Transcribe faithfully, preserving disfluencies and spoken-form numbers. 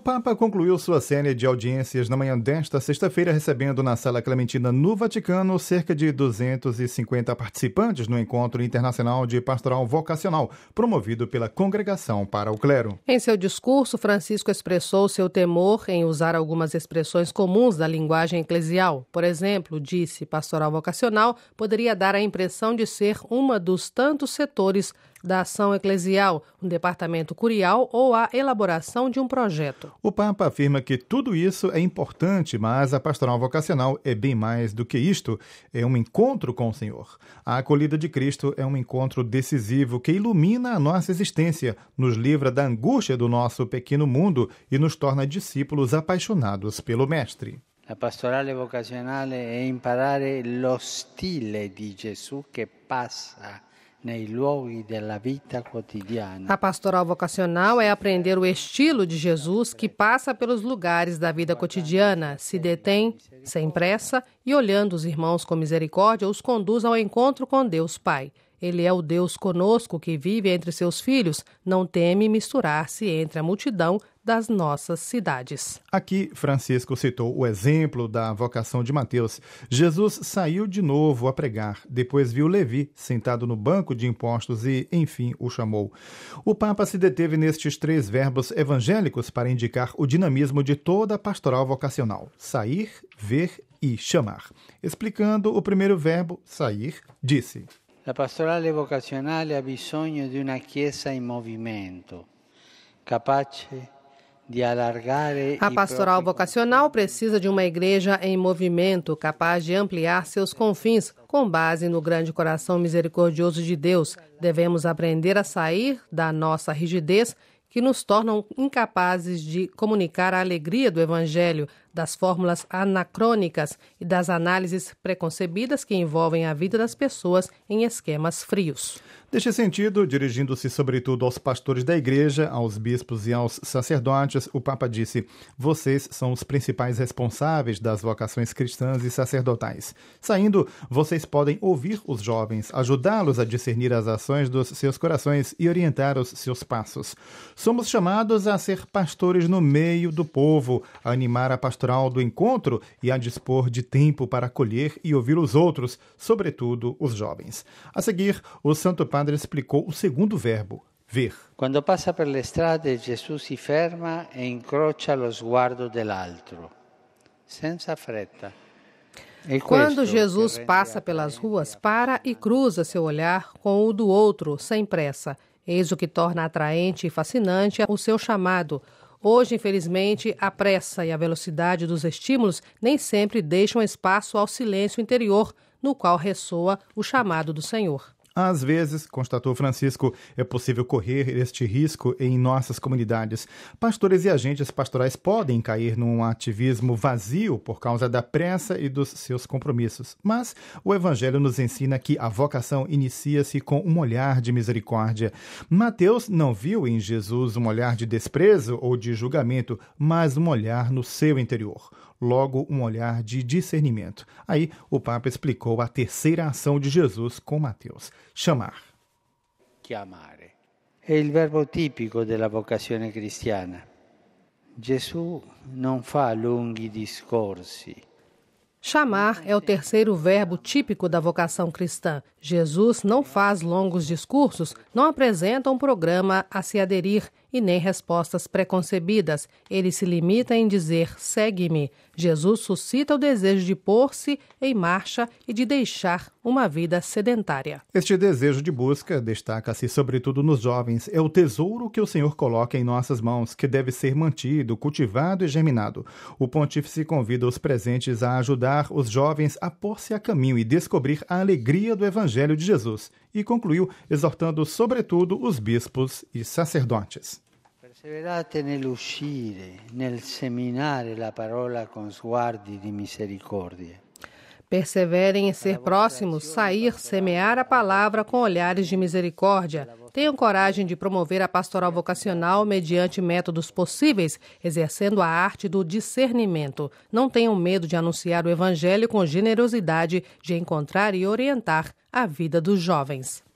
Papa concluiu sua série de audiências na manhã desta sexta-feira, recebendo na Sala Clementina no Vaticano cerca de duzentos e cinquenta participantes no Encontro Internacional de Pastoral Vocacional, promovido pela Congregação para o Clero. Em seu discurso, Francisco expressou seu temor em usar algumas expressões comuns da linguagem eclesial. Por exemplo, disse, pastoral vocacional poderia dar a impressão de ser uma dos tantos setores da ação eclesial, um departamento curial ou a elaboração de um projeto. O Papa afirma que tudo isso é importante, mas a pastoral vocacional é bem mais do que isto, é um encontro com o Senhor. A acolhida de Cristo é um encontro decisivo que ilumina a nossa existência, nos livra da angústia do nosso pequeno mundo e nos torna discípulos apaixonados pelo Mestre. La pastorale vocacionale è imparare lo stile di Gesù che passa nei luoghi della vita quotidiana. A pastoral vocacional é aprender o estilo de Jesus que passa pelos lugares da vida cotidiana, se detém sem pressa e, olhando os irmãos com misericórdia, os conduz ao encontro com Deus Pai. Ele é o Deus conosco que vive entre seus filhos, não teme misturar-se entre a multidão das nossas cidades. Aqui, Francisco citou o exemplo da vocação de Mateus. Jesus saiu de novo a pregar, depois viu Levi sentado no banco de impostos e, enfim, o chamou. O Papa se deteve nestes três verbos evangélicos para indicar o dinamismo de toda a pastoral vocacional: sair, ver e chamar. Explicando o primeiro verbo, sair, disse: La pastorale vocazionale ha bisogno di una chiesa in movimento, capace de allargare. A pastoral vocacional precisa de uma igreja em movimento, capaz de ampliar seus confins, com base no grande coração misericordioso de Deus. Devemos aprender a sair da nossa rigidez, que nos tornam incapazes de comunicar a alegria do Evangelho, das fórmulas anacrônicas e das análises preconcebidas que envolvem a vida das pessoas em esquemas frios. Neste sentido, dirigindo-se sobretudo aos pastores da igreja, aos bispos e aos sacerdotes, o Papa disse: vocês são os principais responsáveis das vocações cristãs e sacerdotais. Saindo, vocês podem ouvir os jovens, ajudá-los a discernir as ações dos seus corações e orientar os seus passos. Somos chamados a ser pastores no meio do povo, a animar a pastoral do encontro e a dispor de tempo para acolher e ouvir os outros, sobretudo os jovens. A seguir, o Santo Padre explicou o segundo verbo, ver. Quando passa per le strade, Gesù si ferma e incrocia lo sguardo dell'altro, senza fretta. Quando Jesus passa pelas ruas, para e cruza seu olhar com o do outro, sem pressa. Eis o que torna atraente e fascinante o seu chamado. Hoje, infelizmente, a pressa e a velocidade dos estímulos nem sempre deixam espaço ao silêncio interior, no qual ressoa o chamado do Senhor. Às vezes, constatou Francisco, é possível correr este risco em nossas comunidades. Pastores e agentes pastorais podem cair num ativismo vazio por causa da pressa e dos seus compromissos. Mas o Evangelho nos ensina que a vocação inicia-se com um olhar de misericórdia. Mateus não viu em Jesus um olhar de desprezo ou de julgamento, mas um olhar no seu interior. Logo, um olhar de discernimento. Aí, o Papa explicou a terceira ação de Jesus com Mateus: chamar. Chiamare. È il verbo tipico della vocazione cristiana. Gesù non fa lunghi discorsi. Chamar é o terceiro verbo típico da vocação cristã. Jesus não faz longos discursos, não apresenta um programa a se aderir e nem respostas preconcebidas. Ele se limita em dizer, segue-me. Jesus suscita o desejo de pôr-se em marcha e de deixar uma vida sedentária. Este desejo de busca destaca-se sobretudo nos jovens. É o tesouro que o Senhor coloca em nossas mãos, que deve ser mantido, cultivado e germinado. O pontífice convida os presentes a ajudar os jovens a pôr-se a caminho e descobrir a alegria do Evangelho de Jesus. E concluiu exortando sobretudo os bispos e sacerdotes. Perseverate nell'uscire, nel seminare la parola con sguardi di misericordia. Perseverem em ser próximos, sair, semear a palavra com olhares de misericórdia. Tenham coragem de promover a pastoral vocacional mediante métodos possíveis, exercendo a arte do discernimento. Não tenham medo de anunciar o Evangelho com generosidade, de encontrar e orientar a vida dos jovens.